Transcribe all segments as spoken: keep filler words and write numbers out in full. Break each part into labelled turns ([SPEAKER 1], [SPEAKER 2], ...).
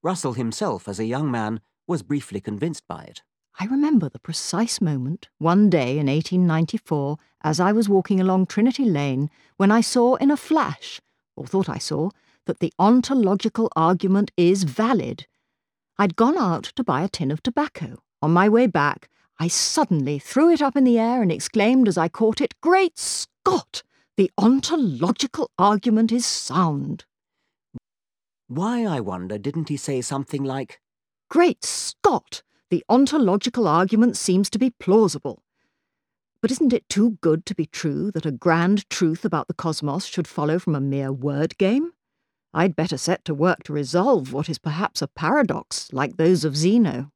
[SPEAKER 1] Russell himself, as a young man, was briefly convinced by it.
[SPEAKER 2] I remember the precise moment, one day in eighteen ninety-four, as I was walking along Trinity Lane, when I saw in a flash, or thought I saw, that the ontological argument is valid. I'd gone out to buy a tin of tobacco. On my way back, I suddenly threw it up in the air and exclaimed as I caught it, "Great Scott! The ontological argument is sound."
[SPEAKER 1] Why, I wonder, didn't he say something like,
[SPEAKER 2] "Great Scott! The ontological argument seems to be plausible." But isn't it too good to be true that a grand truth about the cosmos should follow from a mere word game? I'd better set to work to resolve what is perhaps a paradox, like those of Zeno.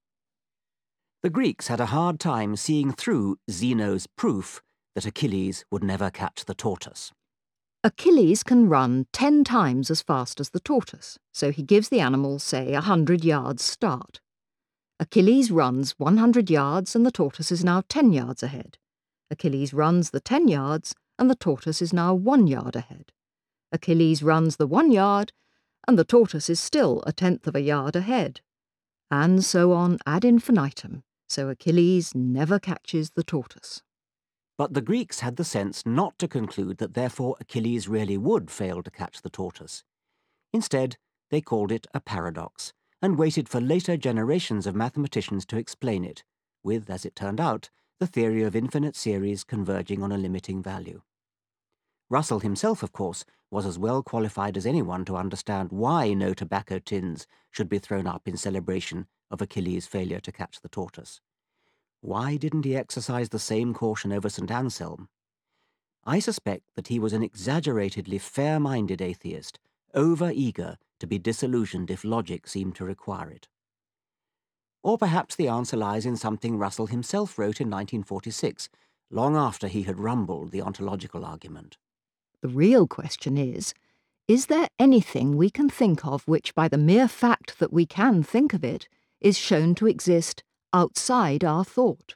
[SPEAKER 1] The Greeks had a hard time seeing through Zeno's proof that Achilles would never catch the tortoise.
[SPEAKER 2] Achilles can run ten times as fast as the tortoise, so he gives the animal, say, a hundred yards start. Achilles runs one hundred yards and the tortoise is now ten yards ahead. Achilles runs the ten yards and the tortoise is now one yard ahead. Achilles runs the one yard and the tortoise is still a tenth of a yard ahead. And so on ad infinitum, so Achilles never catches the tortoise.
[SPEAKER 1] But the Greeks had the sense not to conclude that therefore Achilles really would fail to catch the tortoise. Instead, they called it a paradox, and waited for later generations of mathematicians to explain it, with, as it turned out, the theory of infinite series converging on a limiting value. Russell himself, of course, was as well qualified as anyone to understand why no tobacco tins should be thrown up in celebration of Achilles' failure to catch the tortoise. Why didn't he exercise the same caution over Saint Anselm? I suspect that he was an exaggeratedly fair-minded atheist, over-eager to be disillusioned if logic seemed to require it. Or perhaps the answer lies in something Russell himself wrote in nineteen forty-six, long after he had rumbled the ontological argument.
[SPEAKER 2] The real question is, is there anything we can think of which, by the mere fact that we can think of it, is shown to exist outside our thought?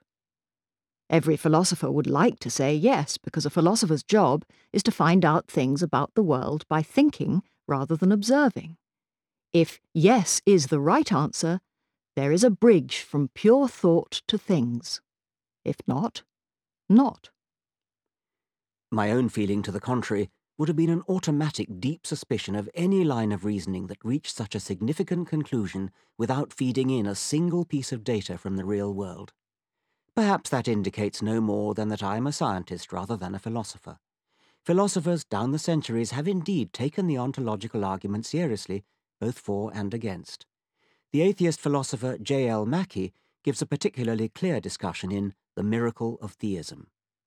[SPEAKER 2] Every philosopher would like to say yes, because a philosopher's job is to find out things about the world by thinking rather than observing. If yes is the right answer, there is a bridge from pure thought to things. If not, not.
[SPEAKER 1] My own feeling to the contrary would have been an automatic deep suspicion of any line of reasoning that reached such a significant conclusion without feeding in a single piece of data from the real world. Perhaps that indicates no more than that I am a scientist rather than a philosopher. Philosophers down the centuries have indeed taken the ontological argument seriously, both for and against. The atheist philosopher J L Mackie gives a particularly clear discussion in The Miracle of Theism.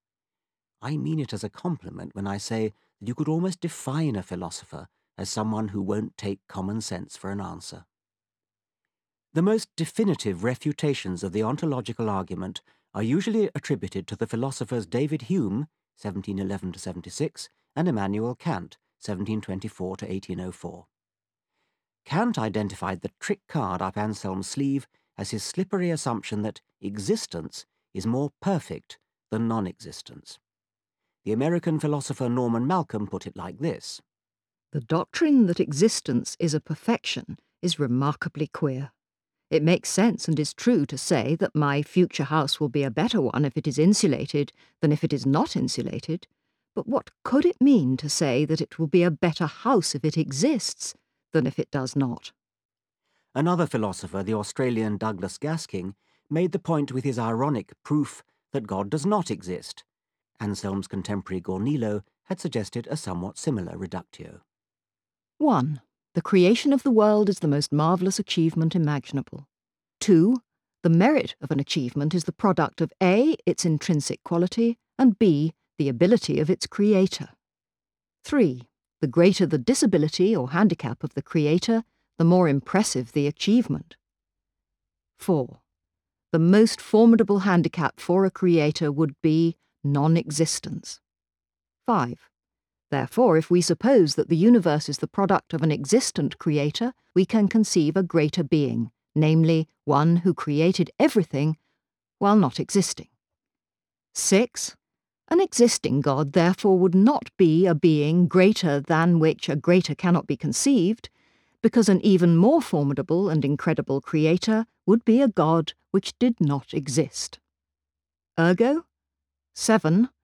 [SPEAKER 1] I mean it as a compliment when I say that you could almost define a philosopher as someone who won't take common sense for an answer. The most definitive refutations of the ontological argument are usually attributed to the philosophers David Hume, seventeen eleven to seventy-six, and Immanuel Kant, seventeen twenty-four to eighteen oh four. Kant identified the trick card up Anselm's sleeve as his slippery assumption that existence is more perfect than non-existence. The American philosopher Norman Malcolm put it like this:
[SPEAKER 2] "The doctrine that existence is a perfection is remarkably queer. It makes sense and is true to say that my future house will be a better one if it is insulated than if it is not insulated, but what could it mean to say that it will be a better house if it exists than if it does not?"
[SPEAKER 1] Another philosopher, the Australian Douglas Gasking, made the point with his ironic proof that God does not exist. Anselm's contemporary Gornilo had suggested a somewhat similar reductio.
[SPEAKER 2] one. The creation of the world is the most marvellous achievement imaginable. two. The merit of an achievement is the product of A, its intrinsic quality, and B, the ability of its creator. three. The greater the disability or handicap of the creator, the more impressive the achievement. four. The most formidable handicap for a creator would be non-existence. five. Therefore, if we suppose that the universe is the product of an existent creator, we can conceive a greater being, namely, one who created everything while not existing. six. An existing God, therefore, would not be a being greater than which a greater cannot be conceived, because an even more formidable and incredible creator would be a God which did not exist. Ergo, seven